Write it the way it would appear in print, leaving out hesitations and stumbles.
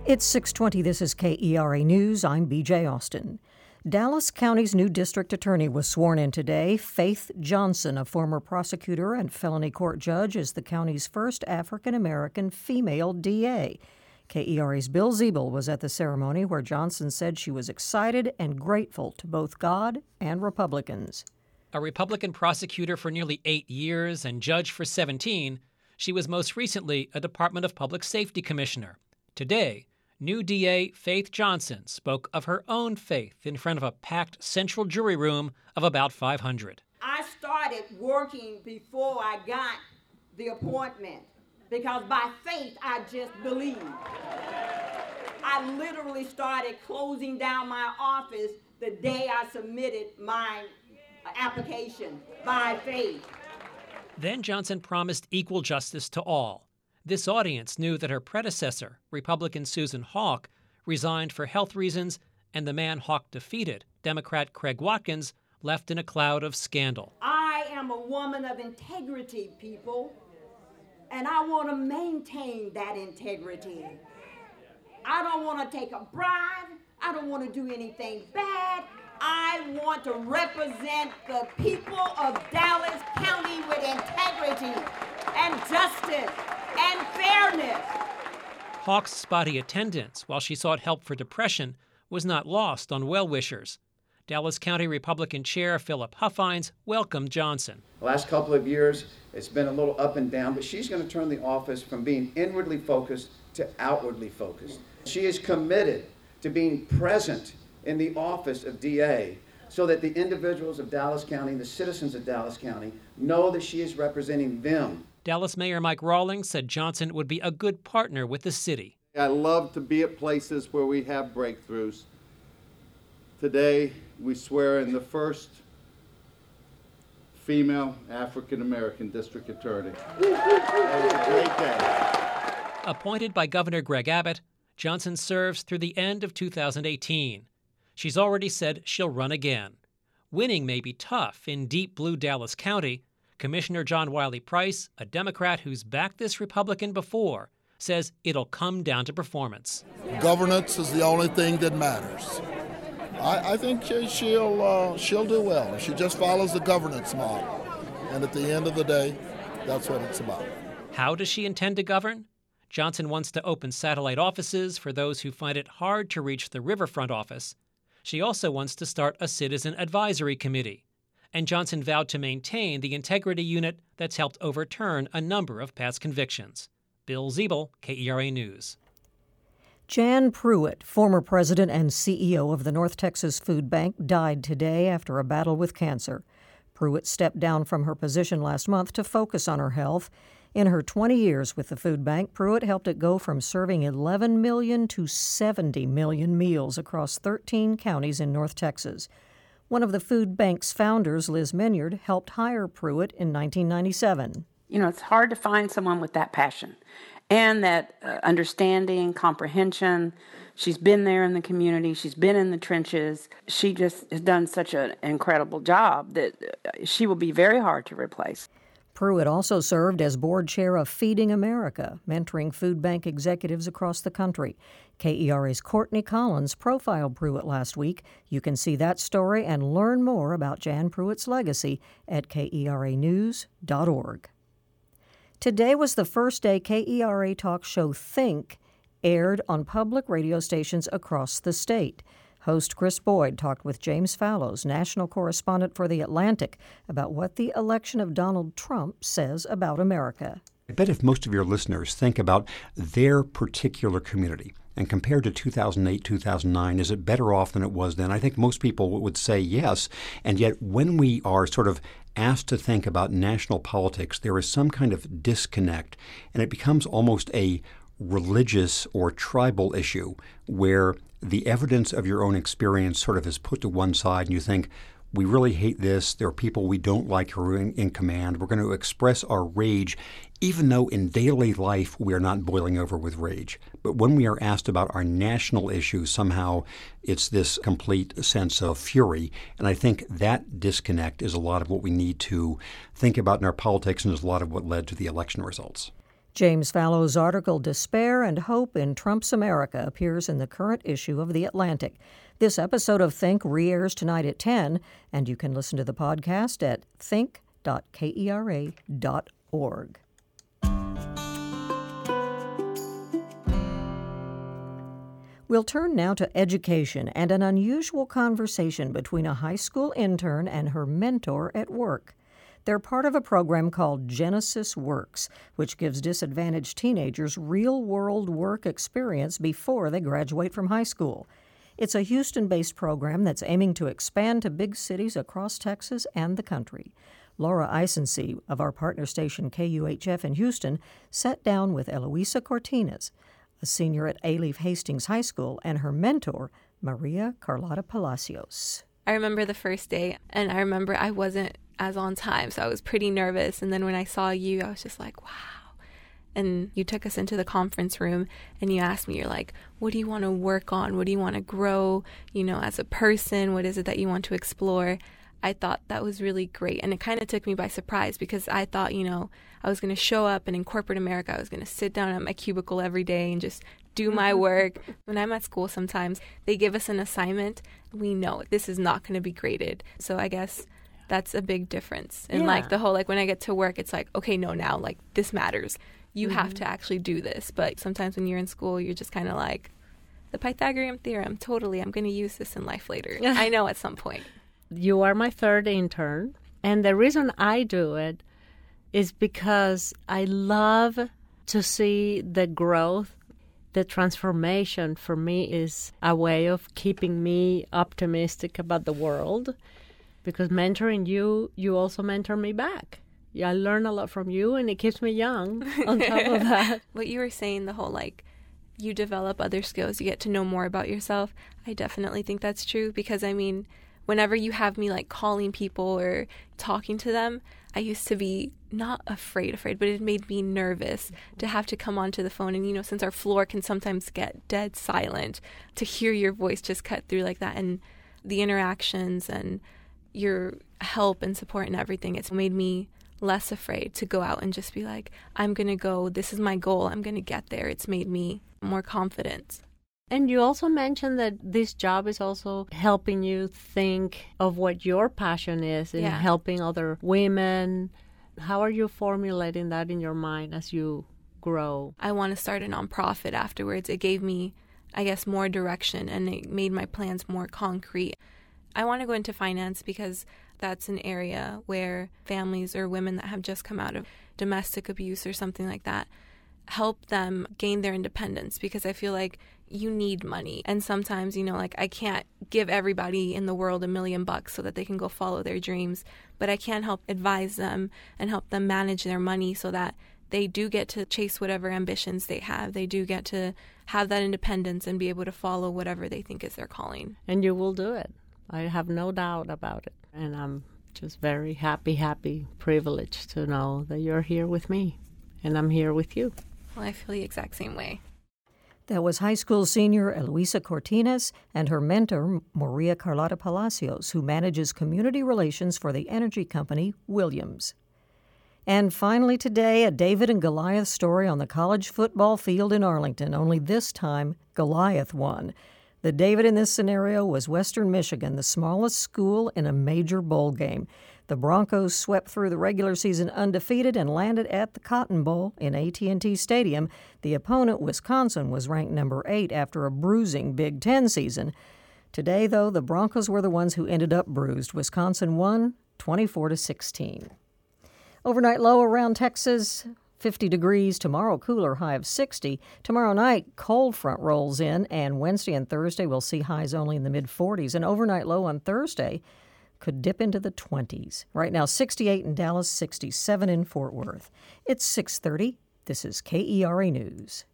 It's 6:20. This is KERA News. I'm BJ Austin. Dallas County's new district attorney was sworn in today. Faith Johnson, a former prosecutor and felony court judge, is the county's first African-American female DA. KERA's Bill Ziebel was at the ceremony where Johnson said she was excited and grateful to both God and Republicans. A Republican prosecutor for nearly 8 years and judge for 17, she was most recently a Department of Public Safety commissioner. Today, new DA Faith Johnson spoke of her own faith in front of a packed central jury room of about 500. I started working before I got the appointment because by faith I just believed. I literally started closing down my office the day I submitted my application by faith. Then Johnson promised equal justice to all. This audience knew that her predecessor, Republican Susan Hawk, resigned for health reasons, and the man Hawk defeated, Democrat Craig Watkins, left in a cloud of scandal. I am a woman of integrity, people, and I want to maintain that integrity. I don't want to take a bribe. I don't want to do anything bad. I want to represent the people of Dallas County with integrity and justice and fairness. Hawk's spotty attendance while she sought help for depression was not lost on well-wishers. Dallas County Republican Chair Philip Huffines welcomed Johnson. The last couple of years, it's been a little up and down, but she's going to turn the office from being inwardly focused to outwardly focused. She is committed to being present in the office of DA so that the individuals of Dallas County, the citizens of Dallas County, know that she is representing them. Dallas Mayor Mike Rawlings said Johnson would be a good partner with the city. I love to be at places where we have breakthroughs. Today, we swear in the first female African-American district attorney. It was a great day. Appointed by Governor Greg Abbott, Johnson serves through the end of 2018. She's already said she'll run again. Winning may be tough in deep blue Dallas County. Commissioner John Wiley Price, a Democrat who's backed this Republican before, says it'll come down to performance. Governance is the only thing that matters. I think she'll do well. She just follows the governance model. And at the end of the day, that's what it's about. How does she intend to govern? Johnson wants to open satellite offices for those who find it hard to reach the Riverfront office. She also wants to start a citizen advisory committee. And Johnson vowed to maintain the integrity unit that's helped overturn a number of past convictions. Bill Ziebel, KERA News. Jan Pruitt, former president and CEO of the North Texas Food Bank, died today after a battle with cancer. Pruitt stepped down from her position last month to focus on her health. In her 20 years with the food bank, Pruitt helped it go from serving 11 million to 70 million meals across 13 counties in North Texas. One of the food bank's founders, Liz Minyard, helped hire Pruitt in 1997. You know, it's hard to find someone with that passion and that understanding, comprehension. She's been there in the community. She's been in the trenches. She just has done such an incredible job that she will be very hard to replace. Pruitt also served as board chair of Feeding America, mentoring food bank executives across the country. KERA's Courtney Collins profiled Pruitt last week. You can see that story and learn more about Jan Pruitt's legacy at KERAnews.org. Today was the first day KERA talk show Think aired on public radio stations across the state. Host Chris Boyd talked with James Fallows, national correspondent for The Atlantic, about what the election of Donald Trump says about America. I bet if most of your listeners think about their particular community and compared to 2008, 2009, is it better off than it was then? I think most people would say yes. And yet when we are sort of asked to think about national politics, there is some kind of disconnect, and it becomes almost a religious or tribal issue where the evidence of your own experience sort of is put to one side and you think, we really hate this, there are people we don't like who are in command, we're going to express our rage, even though in daily life we are not boiling over with rage. But when we are asked about our national issues, somehow it's this complete sense of fury. And I think that disconnect is a lot of what we need to think about in our politics and is a lot of what led to the election results. James Fallow's article, Despair and Hope in Trump's America, appears in the current issue of The Atlantic. This episode of Think re-airs tonight at 10, and you can listen to the podcast at think.kera.org. We'll turn now to education and an unusual conversation between a high school intern and her mentor at work. They're part of a program called Genesis Works, which gives disadvantaged teenagers real-world work experience before they graduate from high school. It's a Houston-based program that's aiming to expand to big cities across Texas and the country. Laura Isensee of our partner station KUHF in Houston sat down with Eloisa Cortines, a senior at A-Leaf Hastings High School, and her mentor, Maria Carlotta Palacios. I remember the first day, and I remember I wasn't as on time, so I was pretty nervous. And then when I saw you, I was just like, wow. And you took us into the conference room, and you asked me, you're like, what do you want to work on? What do you want to grow, as a person? What is it that you want to explore? I thought that was really great. And it kind of took me by surprise because I thought, I was going to show up, and in corporate America, I was going to sit down at my cubicle every day and just do my work. When I'm at school, sometimes they give us an assignment. We know this is not going to be graded. So I guess that's a big difference. And the whole, when I get to work, it's like, okay, no, now, this matters. You have to actually do this. But sometimes when you're in school, you're just kind of like, the Pythagorean theorem, totally, I'm going to use this in life later. I know at some point. You are my third intern. And the reason I do it is because I love to see the growth. The transformation for me is a way of keeping me optimistic about the world. Because mentoring you, you also mentor me back. Yeah, I learn a lot from you, and it keeps me young on top of that. What you were saying, the whole, you develop other skills, you get to know more about yourself. I definitely think that's true because, whenever you have me, calling people or talking to them, I used to be not afraid, but it made me nervous to have to come onto the phone. And, since our floor can sometimes get dead silent, to hear your voice just cut through like that and the interactions and your help and support and everything, it's made me less afraid to go out and just be like, I'm going to go, this is my goal, I'm going to get there. It's made me more confident. And you also mentioned that this job is also helping you think of what your passion is in helping other women. How are you formulating that in your mind as you grow? I want to start a nonprofit afterwards. It gave me, I guess, more direction, and it made my plans more concrete. I want to go into finance because that's an area where families or women that have just come out of domestic abuse or something like that, help them gain their independence, because I feel like you need money. And sometimes, I can't give everybody in the world $1 million so that they can go follow their dreams, but I can help advise them and help them manage their money so that they do get to chase whatever ambitions they have. They do get to have that independence and be able to follow whatever they think is their calling. And you will do it. I have no doubt about it. And I'm just very happy, privileged to know that you're here with me and I'm here with you. Well, I feel the exact same way. That was high school senior Eloisa Cortines and her mentor, Maria Carlotta Palacios, who manages community relations for the energy company Williams. And finally today, a David and Goliath story on the college football field in Arlington, only this time Goliath won. The David in this scenario was Western Michigan, the smallest school in a major bowl game. The Broncos swept through the regular season undefeated and landed at the Cotton Bowl in AT&T Stadium. The opponent, Wisconsin, was ranked number 8 after a bruising Big Ten season. Today, though, the Broncos were the ones who ended up bruised. Wisconsin won 24-16. Overnight low around Texas, 50 degrees. Tomorrow, cooler, high of 60. Tomorrow night, cold front rolls in, and Wednesday and Thursday we'll see highs only in the mid-40s. An overnight low on Thursday could dip into the 20s. Right now, 68 in Dallas, 67 in Fort Worth. It's 6:30. This is KERA News.